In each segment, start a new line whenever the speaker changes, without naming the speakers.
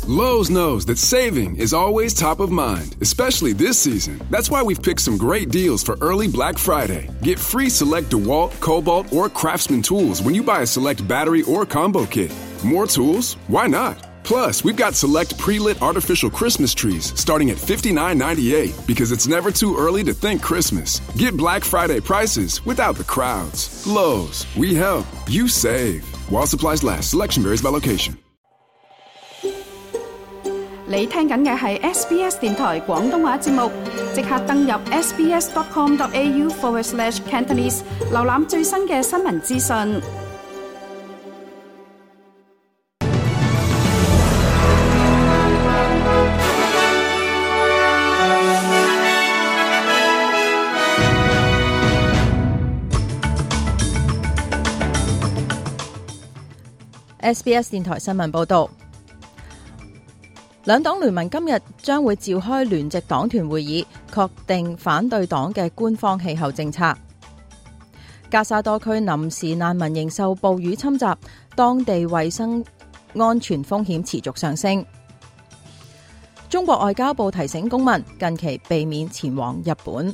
Lowe's knows that saving is always top of mind, especially this season. That's why we've picked some great deals for early Black Friday. Get free select DeWalt, Cobalt, or Craftsman tools when you buy a select battery or combo kit. More tools? Why not? Plus, we've got select pre-lit artificial Christmas trees starting at $59.98 because it's never too early to think Christmas. Get Black Friday prices without the crowds. Lowe's, we help, you save. While supplies last, selection varies by location.
你聽緊嘅係 SBS 電台廣東話節目，即刻登入 sbs.com.au/Cantonese 瀏覽最新嘅新聞資訊。
SBS 電台新聞報導。兩黨聯盟今日將會召開聯席黨團會議，確定反對黨嘅官方氣候政策。加沙多區臨時難民營受暴雨侵襲，當地衛生安全風險持續上升。中國外交部提醒公民近期避免前往日本。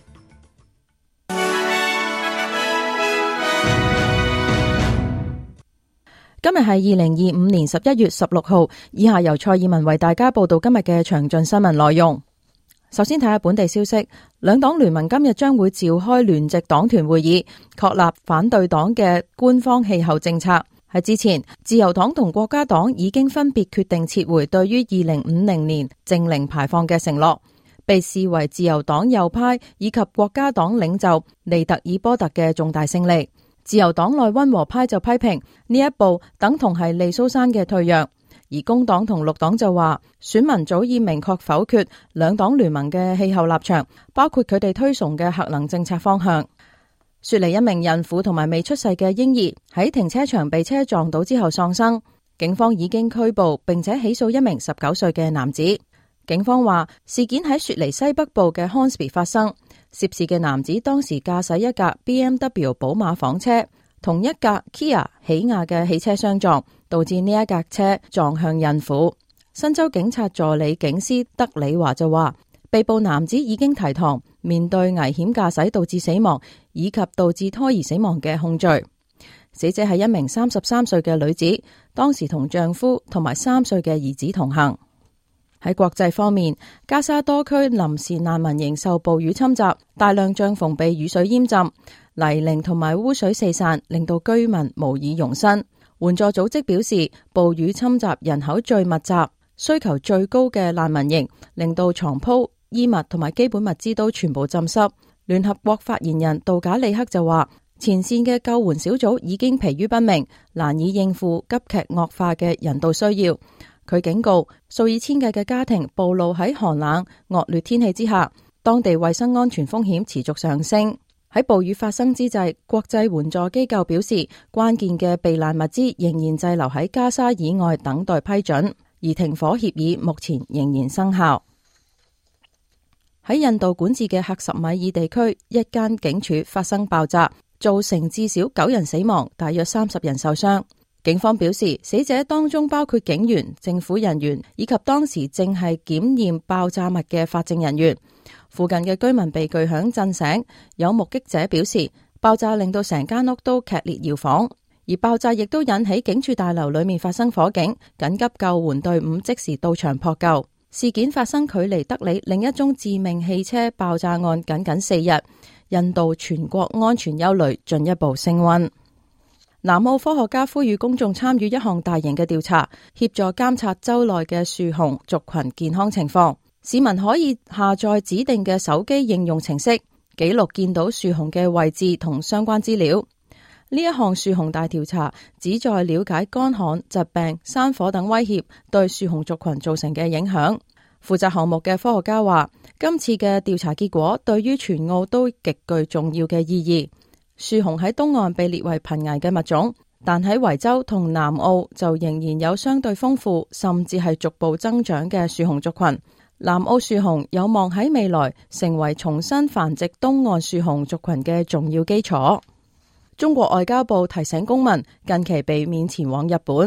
今日係2025年11月16號，以下由蔡爾文為大家報道今日嘅詳盡新聞內容。首先睇下本地消息，兩黨聯盟今日將會召開聯席黨團會議，確立反對黨嘅官方氣候政策。喺之前，自由黨同國家黨已經分別決定撤回對於2050年淨零排放嘅承諾，被視為自由黨右派以及國家黨領袖尼特爾波特嘅重大勝利。自由黨內溫和派就批評呢一步等同係利蘇山嘅退讓，而工黨同綠黨就話選民早已明確否決兩黨聯盟嘅氣候立場，包括佢哋推崇嘅核能政策方向。雪梨一名孕婦同埋未出世嘅嬰兒喺停車場被車撞倒之後喪生，警方已經拘捕並且起訴一名19歲嘅男子。警方話事件喺雪梨西北部嘅 Hornsby 發生，涉事嘅男子當時駕駛一架 BMW 寶馬房車同一架 Kia 起亞嘅汽車相撞，導致呢一架車撞向孕婦。新州警察助理警司德里華就話，被捕男子已經提堂，面對危險駕駛導致死亡以及導致胎兒死亡嘅控罪。死者係一名33歲嘅女子，當時同丈夫同埋3歲嘅兒子同行。喺國際方面，加沙多區臨時難民營受暴雨侵襲，大量帳篷被雨水淹浸，泥濘同埋污水四散，令到居民無以容身。援助組織表示，暴雨侵襲人口最密集、需求最高嘅難民營，令到床鋪、衣物同埋基本物資都全部浸濕。聯合國發言人杜賈里克就話，前線嘅救援小組已經疲於奔命，難以應付急劇惡化嘅人道需要。佢警告，數以千計嘅家庭暴露喺寒冷惡劣天氣之下，當地衛生安全風險持續上升。喺暴雨發生之際，國際援助機構表示，關鍵嘅避難物資仍然滯留喺加沙以外等待批准，而停火協議目前仍然生效。喺印度管治嘅克什米爾地區，一間警署發生爆炸，造成至少9人死亡，大約30人受傷。警方表示，死者當中包括警員、政府人員以及當時正係檢驗爆炸物嘅法證人員。附近嘅居民被巨響震醒，有目擊者表示，爆炸令到成間屋都劇烈搖晃，而爆炸亦都引起警署大樓裏面發生火警，緊急救援隊伍即時到場撲救。事件發生距離德里另一宗致命汽車爆炸案僅4日，印度全國安全憂慮進一步升溫。南澳科學家呼籲公眾參與一項大型嘅調查，協助監察州內嘅樹熊族群健康情況。市民可以下載指定嘅手機應用程式，記錄見到樹熊嘅位置同相關資料。呢一項樹熊大調查旨在了解乾旱、疾病、山火等威脅對樹熊族群造成嘅影響。負責項目嘅科學家話，今次嘅調查結果對於全澳都極具重要嘅意義。樹熊喺東岸被列為瀕危嘅物種，但喺維州同南澳就仍然有相對豐富甚至係逐步增長嘅樹熊族群。南澳樹熊有望喺未來成為重新繁殖東岸樹熊族群嘅重要基礎。中國外交部提醒公民近期避免前往日本。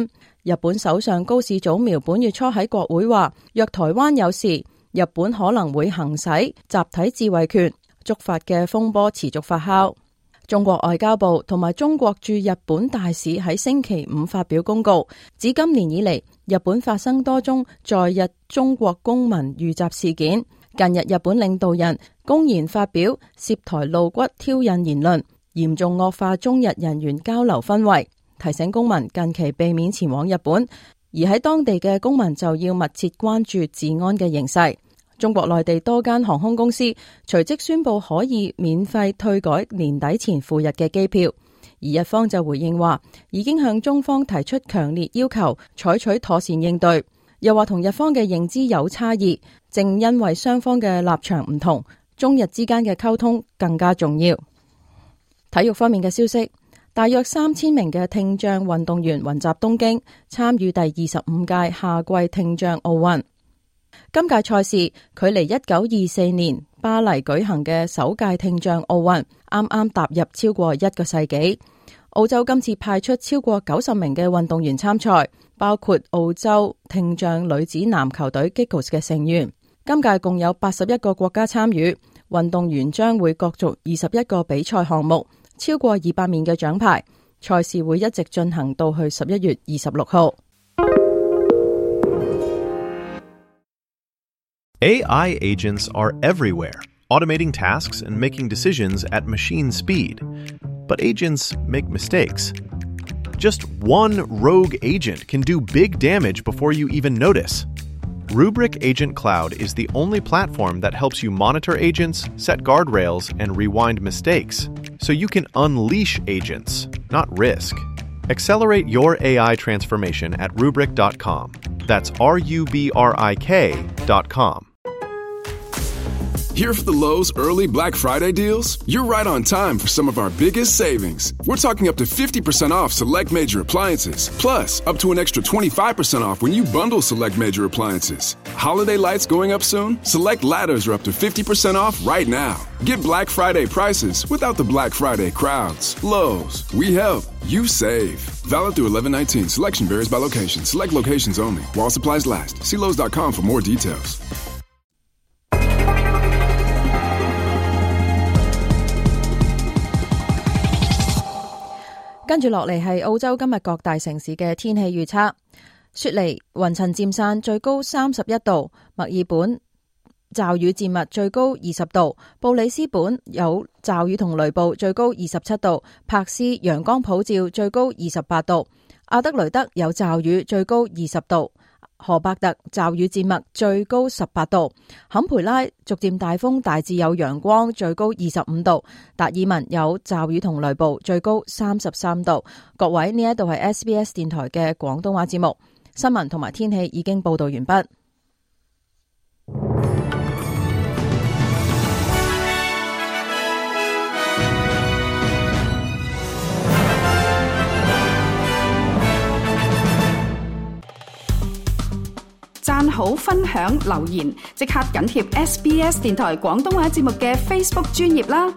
日本首相高市早苗本月初喺國會話，若台灣有事，日本可能會行使集體自衛權，觸發嘅風波持續發酵。中國外交部同埋中國駐日本大使喺星期五發表公告，指今年以嚟，日本發生多宗在日中國公民遇襲事件。近日日本領導人公然發表涉台露骨挑釁言論，嚴重惡化中日人員交流氛圍，提醒公民近期避免前往日本，而喺當地嘅公民就要密切關注治安嘅形勢。中國內地多間航空公司隨即宣布可以免費退改年底前赴日嘅機票，而日方就回應話已經向中方提出強烈要求，採取妥善應對，又話同日方嘅認知有差異，正因為雙方嘅立場唔同，中日之間嘅溝通更加重要。體育方面嘅消息，大約3000名嘅聽障運動員雲集東京，參與第25屆夏季聽障奧運。今屆賽事距離1924年巴黎舉行嘅首屆聽障奧運啱啱踏入超過1個世紀。澳洲今次派出超過90名嘅運動員參賽，包括澳洲聽障女子籃球隊 Giggles 嘅成員。今屆共有81個國家參與，運動員將會角逐21個比賽項目，超過200面嘅獎牌。賽事會一直進行到去11月26號。
AI agents are everywhere, automating tasks and making decisions at machine speed. But agents make mistakes. Just one rogue agent can do big damage before you even notice. Rubrik Agent Cloud is the only platform that helps you monitor agents, set guardrails, and rewind mistakes, so you can unleash agents, not risk. Accelerate your AI transformation at Rubrik.com. That's RUBRIK.com.
Here for the Lowe's early Black Friday deals? You're right on time for some of our biggest savings. We're talking up to 50% off select major appliances. Plus, up to an extra 25% off when you bundle select major appliances. Holiday lights going up soon? Select ladders are up to 50% off right now. Get Black Friday prices without the Black Friday crowds. Lowe's, we help, you save. Valid through 11/19. Selection varies by location. Select locations only. While supplies last. See Lowe's.com for more details.
跟住落嚟係澳洲今日各大城市嘅天氣預測。雪梨雲層漸散，最高31度；墨爾本驟雨漸密，最高20度；布里斯本有驟雨同雷暴，最高27度；柏斯陽光普照，最高28度；阿德雷德有驟雨，最高20度；荷伯特驟雨漸密，最高18度；坎培拉逐漸大風，大致有陽光，最高25度；達爾文有驟雨同雷暴，最高33度。各位，呢一度係 SBS 電台嘅廣東話節目，新聞同埋天氣已經報道完畢。
讚好、分享、留言，即刻緊貼 SBS 電台廣東話節目嘅 Facebook 專頁啦！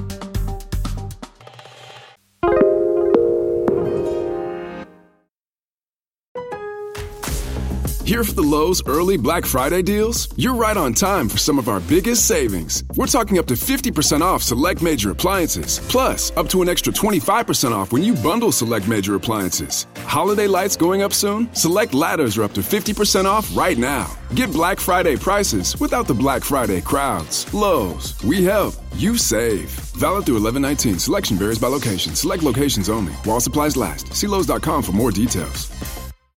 Here for the Lowe's early Black Friday deals? You're right on time for some of our biggest savings. We're talking up to 50% off select major appliances. Plus, up to an extra 25% off when you bundle select major appliances. Holiday lights going up soon? Select ladders are up to 50% off right now. Get Black Friday prices without the Black Friday crowds. Lowe's, we help, you save. Valid through 11/19. Selection varies by location. Select locations only. While supplies last. See Lowe's.com for more details.